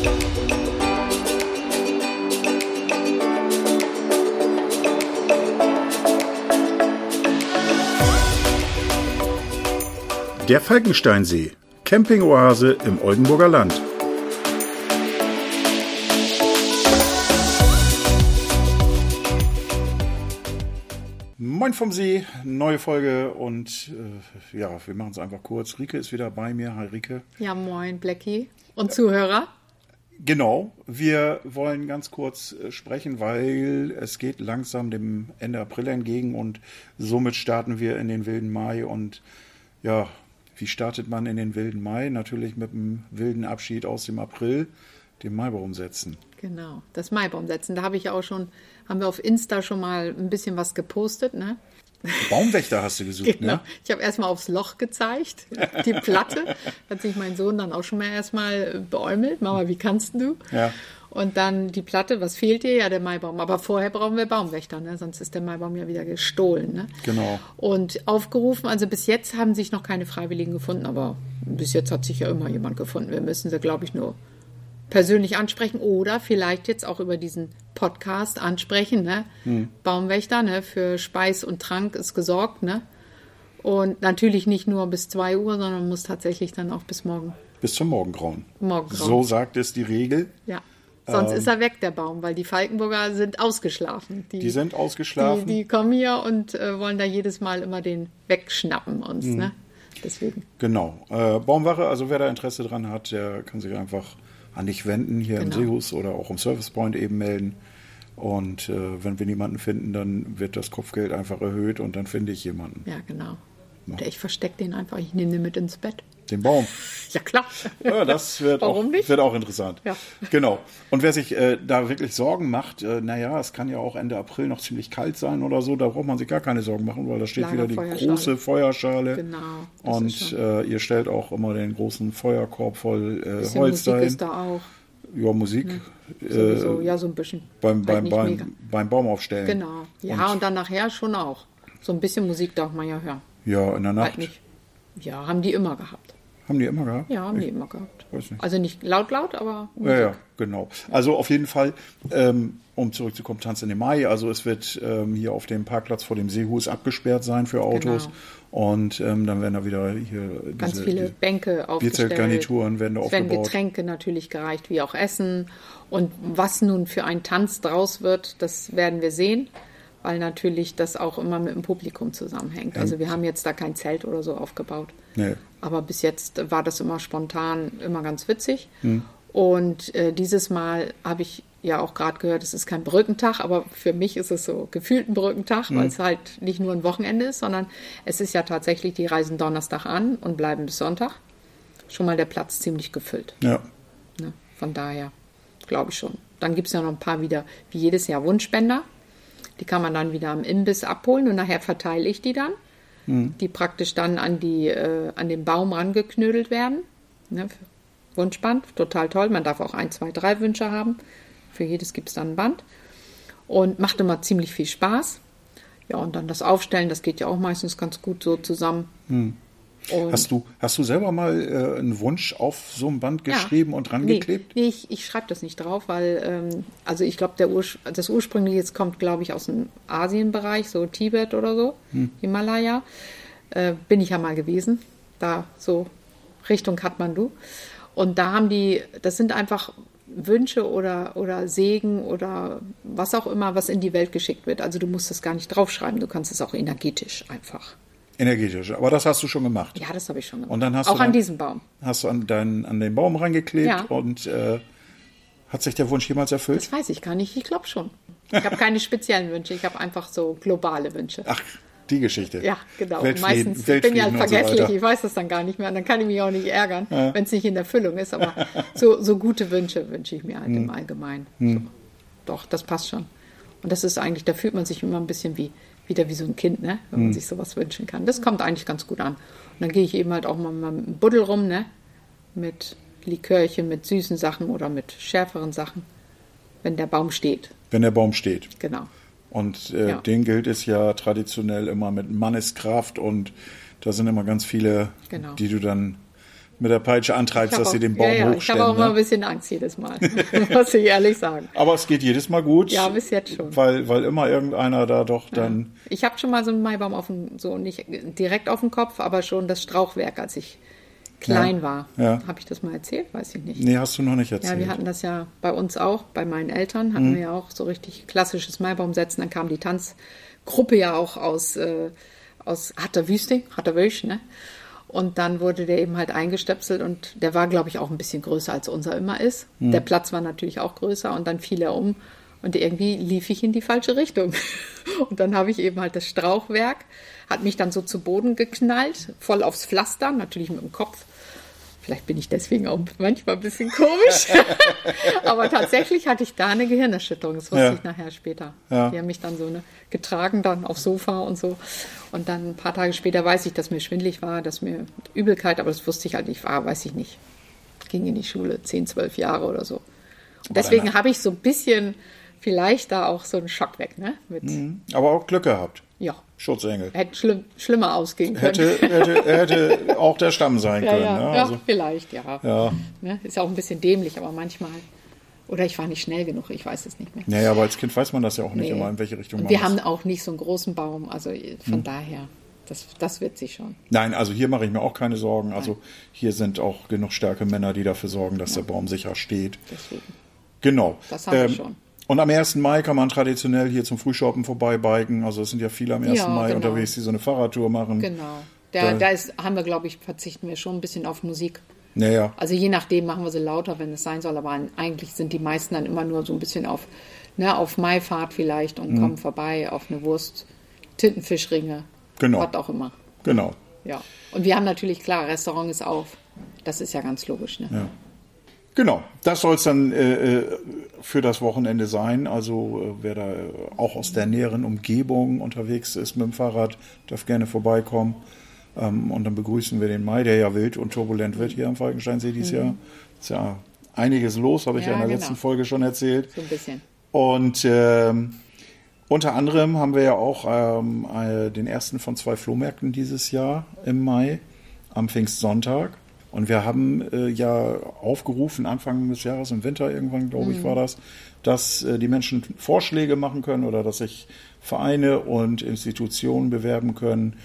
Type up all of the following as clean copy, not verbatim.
Der Falkensteinsee, Campingoase im Oldenburger Land. Moin vom See, neue Folge und wir machen es einfach kurz. Rike ist wieder bei mir. Hi Rike. Ja, moin Blackie und Zuhörer. Genau, wir wollen ganz kurz sprechen, weil es geht langsam dem Ende April entgegen und somit starten wir in den wilden Mai und ja, wie startet man in den wilden Mai? Natürlich mit einem wilden Abschied aus dem April, dem Maibaum setzen. Genau, das Maibaum setzen. Da haben wir auf Insta schon mal ein bisschen was gepostet, ne? Baumwächter hast du gesucht, genau. Ne? Ich habe erstmal aufs Loch gezeigt, die Platte. Hat sich mein Sohn dann auch schon mal erstmal beäumelt. Mama, wie kannst du? Ja. Und dann die Platte, was fehlt dir? Ja, der Maibaum. Aber vorher brauchen wir Baumwächter, ne? Sonst ist der Maibaum ja wieder gestohlen. Ne? Genau. Und aufgerufen, also bis jetzt haben sich noch keine Freiwilligen gefunden, aber bis jetzt hat sich ja immer jemand gefunden. Wir müssen sie, glaube ich, nur persönlich ansprechen oder vielleicht jetzt auch über diesen Podcast ansprechen. Ne? Baumwächter, ne? Für Speis und Trank ist gesorgt. Ne? Und natürlich nicht nur bis 2 Uhr, sondern muss tatsächlich dann auch bis morgen. Bis zum Morgengrauen. Morgengrauen. So sagt es die Regel. Ja. Sonst ist er weg, der Baum, weil die Falkenburger sind ausgeschlafen. Die sind ausgeschlafen. Die kommen hier und wollen da jedes Mal immer den wegschnappen uns. Ne? Deswegen. Genau. Baumwache, also wer da Interesse dran hat, der kann sich einfach an dich wenden, hier im Seehus oder auch im Service Point eben melden. Und wenn wir niemanden finden, dann wird das Kopfgeld einfach erhöht und dann finde ich jemanden. Ja, genau. Oder ich verstecke den einfach, ich nehme den mit ins Bett. Den Baum. Ja, klar. Ja, das wird auch interessant. Ja. Genau. Und wer sich da wirklich Sorgen macht, es kann ja auch Ende April noch ziemlich kalt sein oder so, da braucht man sich gar keine Sorgen machen, weil da steht wieder die große Feuerschale. Genau. Und ihr stellt auch immer den großen Feuerkorb voll Holz Musik dahin. ist da auch. Ja, Musik. Sowieso, ja, so ein bisschen. Beim Baum aufstellen. Genau. Ja, und dann nachher schon auch. So ein bisschen Musik darf man ja hören. Ja, in der Nacht. Ja, haben die immer gehabt. Haben die immer gehabt? Ja, haben die immer gehabt. Weiß nicht. Also nicht laut, aber Musik. Ja, genau. Also auf jeden Fall, um zurückzukommen, Tanz in den Mai. Also es wird hier auf dem Parkplatz vor dem Seehus abgesperrt sein für Autos. Genau. Und dann werden da wieder hier ganz viele Bänke aufgestellt. Bierzeltgarnituren werden da aufgebaut. Es werden Getränke natürlich gereicht, wie auch Essen. Und was nun für ein Tanz draus wird, das werden wir sehen. Weil natürlich das auch immer mit dem Publikum zusammenhängt. Also wir haben jetzt da kein Zelt oder so aufgebaut. Nee. Aber bis jetzt war das immer spontan, immer ganz witzig. Und dieses Mal habe ich ja auch gerade gehört, es ist kein Brückentag, aber für mich ist es so gefühlt ein Brückentag, weil es halt nicht nur ein Wochenende ist, sondern es ist ja tatsächlich, die reisen Donnerstag an und bleiben bis Sonntag. Schon mal der Platz ziemlich gefüllt. Ja. Ne? Von daher glaube ich schon. Dann gibt es ja noch ein paar wieder, wie jedes Jahr, Wunschspender. Die kann man dann wieder am Imbiss abholen und nachher verteile ich die dann, die praktisch dann an den Baum rangeknödelt werden. Ne, Wunschband, total toll. Man darf auch 1, 2, 3 Wünsche haben. Für jedes gibt es dann ein Band. Und macht immer ziemlich viel Spaß. Ja, und dann das Aufstellen, das geht ja auch meistens ganz gut so zusammen. Hast du selber mal einen Wunsch auf so ein Band geschrieben und rangeklebt? Nee, ich schreibe das nicht drauf, weil, also ich glaube, das ursprüngliche jetzt kommt, glaube ich, aus dem Asienbereich, so Tibet oder so, Himalaya. Bin ich ja mal gewesen, da so Richtung Kathmandu. Und da das sind einfach Wünsche oder Segen oder was auch immer, was in die Welt geschickt wird. Also du musst das gar nicht draufschreiben, du kannst es auch energetisch einfach. Energetisch, aber das hast du schon gemacht. Ja, das habe ich schon gemacht. Und dann auch an diesem Baum. Hast du an den Baum reingeklebt und hat sich der Wunsch jemals erfüllt? Das weiß ich gar nicht, ich glaube schon. Ich habe keine speziellen Wünsche, ich habe einfach so globale Wünsche. Ach, die Geschichte. Ja, genau. Meistens bin ich halt vergesslich, ich weiß das dann gar nicht mehr und dann kann ich mich auch nicht ärgern, wenn es nicht in Erfüllung ist, aber so gute Wünsche wünsche ich mir halt im Allgemeinen. So. Doch, das passt schon. Und das ist eigentlich, da fühlt man sich immer ein bisschen wieder wie so ein Kind, ne? Wenn man sich sowas wünschen kann. Das kommt eigentlich ganz gut an. Und dann gehe ich eben halt auch mal mit einem Buddel rum, ne? Mit Likörchen, mit süßen Sachen oder mit schärferen Sachen, wenn der Baum steht. Wenn der Baum steht. Genau. Und den gilt es ja traditionell immer mit Manneskraft und da sind immer ganz viele, die du dann mit der Peitsche antreibst, dass sie den Baum hochstemmen. Ich habe auch immer ein bisschen Angst jedes Mal, muss ich ehrlich sagen. Aber es geht jedes Mal gut. Ja, bis jetzt schon. Weil immer irgendeiner da doch dann... Ich habe schon mal so einen Maibaum nicht direkt auf dem Kopf, aber schon das Strauchwerk, als ich klein war. Ja. Habe ich das mal erzählt? Weiß ich nicht. Nee, hast du noch nicht erzählt. Ja, wir hatten das ja bei uns auch, bei meinen Eltern hatten wir ja auch so richtig klassisches Maibaumsetzen. Dann kam die Tanzgruppe ja auch aus Hatterwüsch, ne? Und dann wurde der eben halt eingestöpselt und der war, glaube ich, auch ein bisschen größer, als unser immer ist. Der Platz war natürlich auch größer und dann fiel er um und irgendwie lief ich in die falsche Richtung. Und dann habe ich eben halt das Strauchwerk, hat mich dann so zu Boden geknallt, voll aufs Pflaster, natürlich mit dem Kopf. Vielleicht bin ich deswegen auch manchmal ein bisschen komisch. Aber tatsächlich hatte ich da eine Gehirnerschütterung. Das wusste ich nachher später. Ja. Die haben mich dann so getragen, dann aufs Sofa und so. Und dann ein paar Tage später weiß ich, dass mir schwindelig war, dass mir Übelkeit, aber das wusste ich halt nicht, weiß ich nicht. Ging in die Schule, 10, 12 Jahre oder so. Und deswegen habe ich so ein bisschen vielleicht da auch so einen Schock weg. Ne? Aber auch Glück gehabt. Ja. Schutzengel. Hätte schlimmer ausgehen können. Hätte auch der Stamm sein können. Ja, ne? Also, vielleicht, ja. Ne? Ist ja auch ein bisschen dämlich, aber manchmal. Oder ich war nicht schnell genug, ich weiß es nicht mehr. Naja, aber als Kind weiß man das ja auch nicht immer, in welche Richtung man Wir haben auch nicht so einen großen Baum, also von daher, das wird sich schon. Nein, also hier mache ich mir auch keine Sorgen. Also hier sind auch genug starke Männer, die dafür sorgen, dass der Baum sicher steht. Deswegen. Genau. Das haben wir schon. Und am 1. Mai kann man traditionell hier zum Frühshoppen vorbeibiken. Also es sind ja viele am 1. Mai unterwegs, die so eine Fahrradtour machen. Genau. Haben wir, glaube ich, verzichten wir schon ein bisschen auf Musik. Naja. Also je nachdem machen wir sie lauter, wenn es sein soll. Aber eigentlich sind die meisten dann immer nur so ein bisschen auf Maifahrt vielleicht und kommen vorbei auf eine Wurst, Tintenfischringe, was auch immer. Genau. Ja. Und wir haben natürlich, klar, Restaurant ist auf. Das ist ja ganz logisch. Ne? Ja. Genau, das soll es dann für das Wochenende sein. Also wer da auch aus der näheren Umgebung unterwegs ist mit dem Fahrrad, darf gerne vorbeikommen. Und dann begrüßen wir den Mai, der ja wild und turbulent wird hier am Falkensteinsee dieses Jahr. Ist ja einiges los, habe ich ja in der letzten Folge schon erzählt. So ein bisschen. Und unter anderem haben wir ja auch den ersten von 2 Flohmärkten dieses Jahr im Mai, am Pfingstsonntag. Und wir haben ja aufgerufen, Anfang des Jahres, im Winter irgendwann, glaube ich, war das, dass die Menschen Vorschläge machen können oder dass sich Vereine und Institutionen bewerben können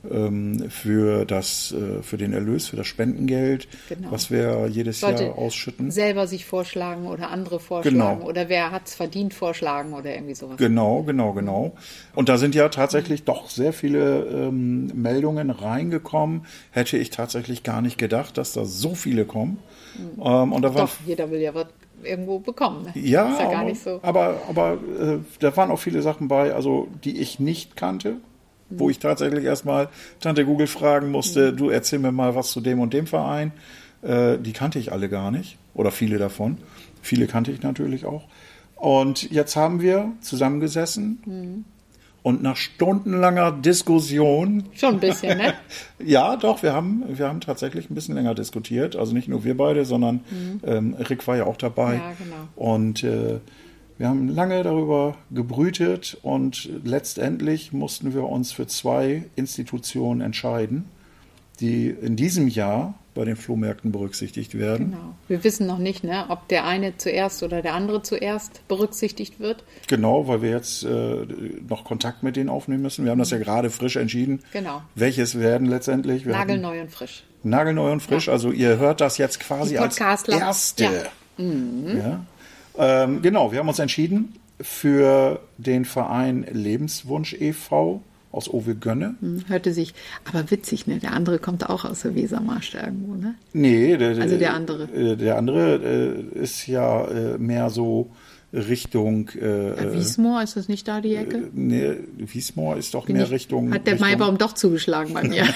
für den Erlös, für das Spendengeld, was wir jedes Jahr ausschütten. Selber sich vorschlagen oder andere vorschlagen oder wer hat es verdient vorschlagen oder irgendwie sowas. Genau. Und da sind ja tatsächlich doch sehr viele Meldungen reingekommen. Hätte ich tatsächlich gar nicht gedacht, dass da so viele kommen. Und da jeder will ja was irgendwo bekommen. Ne? Ja, ist ja gar nicht so. Aber da waren auch viele Sachen bei, also die ich nicht kannte. Wo ich tatsächlich erstmal Tante Google fragen musste, du erzähl mir mal was zu dem und dem Verein. Die kannte ich alle gar nicht oder viele davon. Viele kannte ich natürlich auch. Und jetzt haben wir zusammengesessen und nach stundenlanger Diskussion. Schon ein bisschen, ne? Ja, doch, wir haben tatsächlich ein bisschen länger diskutiert. Also nicht nur wir beide, sondern Rick war ja auch dabei. Ja, genau. Und wir haben lange darüber gebrütet und letztendlich mussten wir uns für 2 Institutionen entscheiden, die in diesem Jahr bei den Flohmärkten berücksichtigt werden. Genau. Wir wissen noch nicht, ne, ob der eine zuerst oder der andere zuerst berücksichtigt wird. Genau, weil wir jetzt noch Kontakt mit denen aufnehmen müssen. Wir haben das ja gerade frisch entschieden. Genau. Welches werden letztendlich? Nagelneu und frisch. Nagelneu und frisch. Ja. Also ihr hört das jetzt quasi als erste. Ja. Ja. Genau, wir haben uns entschieden für den Verein Lebenswunsch e.V. aus Owe-Gönne. Hörte sich, aber witzig, ne? Der andere kommt auch aus der Wesermarsch irgendwo, ne? Nee, der andere. Der andere ist ja mehr so Richtung... Wiesmoor, ist das nicht da die Ecke? Nee, Wiesmoor ist doch mehr Richtung... Hat der Maibaum doch zugeschlagen bei mir.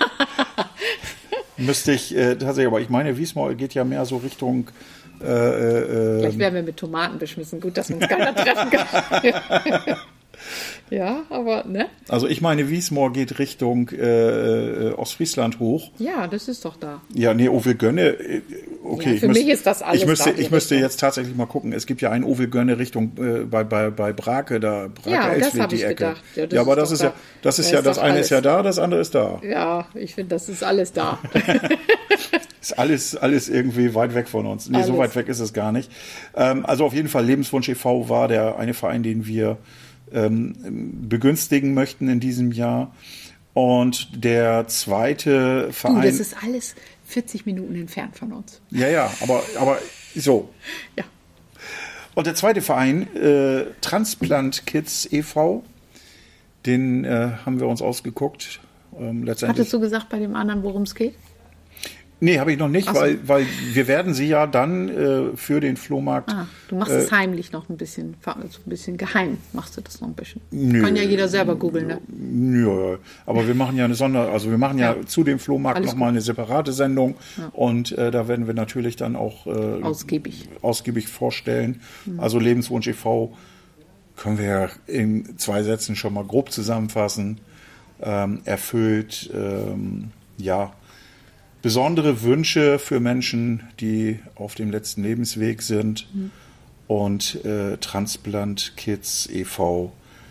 Müsste ich tatsächlich, aber ich meine, Wiesmoor geht ja mehr so Richtung... Vielleicht werden wir mit Tomaten beschmissen. Gut, dass uns keiner treffen kann. Ja, aber, ne? Also ich meine, Wiesmoor geht Richtung Ostfriesland hoch. Ja, das ist doch da. Ja, nee, Owe-Gönne, okay. Ja, für mich ist das alles Ich müsste jetzt tatsächlich mal gucken. Es gibt ja einen Owe-Gönne Richtung bei Brake, da Brake-Elsfleth, die Ecke. Gedacht. Ja, aber das ist ja das eine ist ja da, das andere ist da. Ja, ich finde, das ist alles da. Ist alles irgendwie weit weg von uns. Nee, so weit weg ist es gar nicht. Also auf jeden Fall, Lebenswunsch e.V. war der eine Verein, den wir begünstigen möchten in diesem Jahr. Und der zweite Verein... das ist alles 40 Minuten entfernt von uns. Ja, aber so. Ja. Und der zweite Verein, Transplant Kids e.V., den haben wir uns ausgeguckt. Letztendlich. Hattest du gesagt bei dem anderen, worum es geht? Nee, habe ich noch nicht, weil wir werden sie ja dann für den Flohmarkt... du machst es heimlich noch ein bisschen geheim, machst du das noch ein bisschen. Kann ja jeder selber googeln, ne? Ja, aber wir machen ja wir machen ja zu dem Flohmarkt nochmal eine separate Sendung und da werden wir natürlich dann auch ausgiebig vorstellen. Also Lebenswunsch e.V. können wir ja in 2 Sätzen schon mal grob zusammenfassen. Erfüllt, besondere Wünsche für Menschen, die auf dem letzten Lebensweg sind. Und Transplant Kids e.V.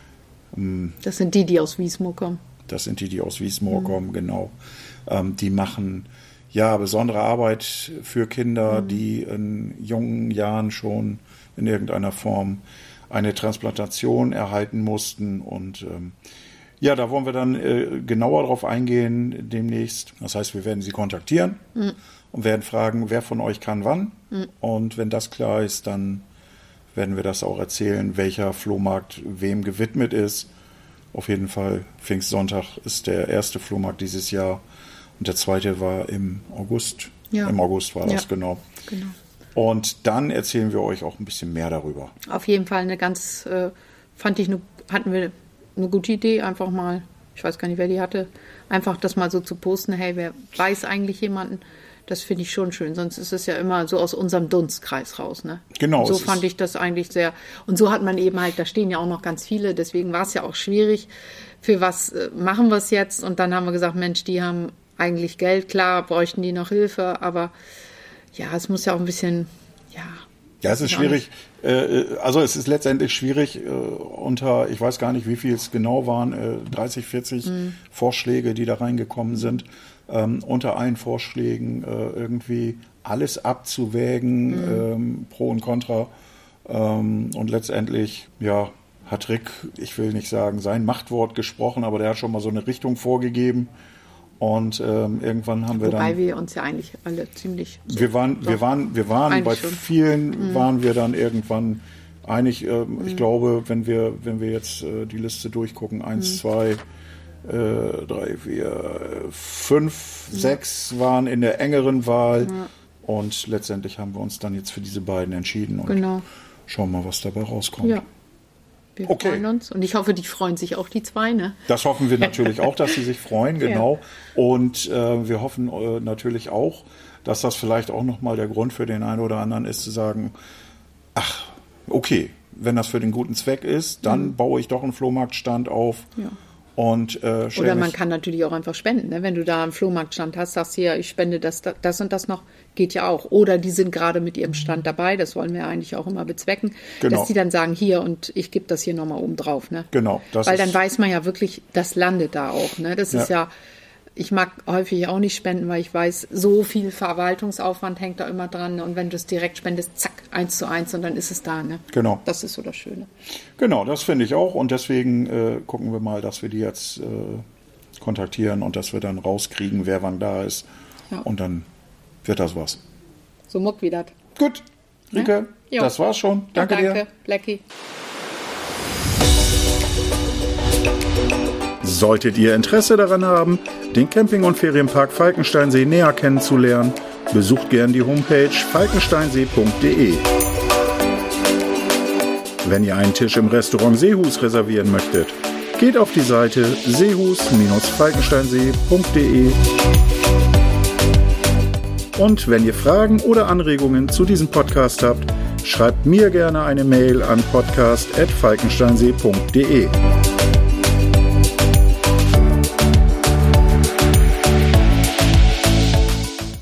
Das sind die aus Wiesmoor kommen. Das sind die aus Wiesmoor kommen, genau. Die machen besondere Arbeit für Kinder, die in jungen Jahren schon in irgendeiner Form eine Transplantation erhalten mussten. Und da wollen wir dann genauer drauf eingehen demnächst. Das heißt, wir werden sie kontaktieren und werden fragen, wer von euch kann wann. Und wenn das klar ist, dann werden wir das auch erzählen, welcher Flohmarkt wem gewidmet ist. Auf jeden Fall, Pfingstsonntag ist der erste Flohmarkt dieses Jahr und der zweite war im August. Ja. Im August war das, genau. Und dann erzählen wir euch auch ein bisschen mehr darüber. Auf jeden Fall hatten wir eine gute Idee, einfach mal, ich weiß gar nicht, wer die hatte, einfach das mal so zu posten, hey, wer weiß eigentlich jemanden? Das finde ich schon schön, sonst ist es ja immer so aus unserem Dunstkreis raus, ne? Genau. Und so fand ich das eigentlich sehr, und so hat man eben halt, da stehen ja auch noch ganz viele, deswegen war es ja auch schwierig, für was machen wir es jetzt? Und dann haben wir gesagt, Mensch, die haben eigentlich Geld, klar, bräuchten die noch Hilfe, aber ja, es muss ja auch ein bisschen, Ja, es ist schwierig. Also es ist letztendlich schwierig unter, ich weiß gar nicht, wie viel es genau waren, 30, 40 Vorschläge, die da reingekommen sind, unter allen Vorschlägen irgendwie alles abzuwägen, Pro und Contra. Und letztendlich, hat Rick, ich will nicht sagen, sein Machtwort gesprochen, aber der hat schon mal so eine Richtung vorgegeben. Und irgendwann haben wir Wobei wir uns ja eigentlich alle ziemlich... Wir waren bei vielen waren wir dann irgendwann einig. Ich glaube, wenn wir jetzt die Liste durchgucken, 1, 2, 3, 4, 5, 6 waren in der engeren Wahl. Und letztendlich haben wir uns dann jetzt für diese beiden entschieden. Und schauen mal, was dabei rauskommt. Ja. Wir freuen uns und ich hoffe, die freuen sich auch, die 2, ne? Das hoffen wir natürlich auch, dass sie sich freuen, genau. Ja. Und wir hoffen natürlich auch, dass das vielleicht auch nochmal der Grund für den einen oder anderen ist, zu sagen, ach, okay, wenn das für den guten Zweck ist, dann baue ich doch einen Flohmarktstand auf. Ja. Und, oder man kann natürlich auch einfach spenden, ne? Wenn du da einen Flohmarktstand hast, sagst hier, ich spende das und das noch, geht ja auch. Oder die sind gerade mit ihrem Stand dabei, das wollen wir eigentlich auch immer bezwecken, dass die dann sagen, hier und ich gebe das hier nochmal oben drauf. Ne? Genau. Weil dann weiß man ja wirklich, das landet da auch. Ne? Das ist ja, ich mag häufig auch nicht spenden, weil ich weiß, so viel Verwaltungsaufwand hängt da immer dran. Und wenn du es direkt spendest, zack, 1:1 und dann ist es da. Ne? Genau. Das ist so das Schöne. Genau, das finde ich auch. Und deswegen gucken wir mal, dass wir die jetzt kontaktieren und dass wir dann rauskriegen, wer wann da ist. Ja. Und dann wird das was. So muck wie das. Gut, Rike, das war's schon. Danke dir. Danke, Blackie. Solltet ihr Interesse daran haben, den Camping- und Ferienpark Falkensteinsee näher kennenzulernen, besucht gern die Homepage falkensteinsee.de. Wenn ihr einen Tisch im Restaurant Seehus reservieren möchtet, geht auf die Seite seehus-falkensteinsee.de. Und wenn ihr Fragen oder Anregungen zu diesem Podcast habt, schreibt mir gerne eine Mail an podcast@falkensteinsee.de.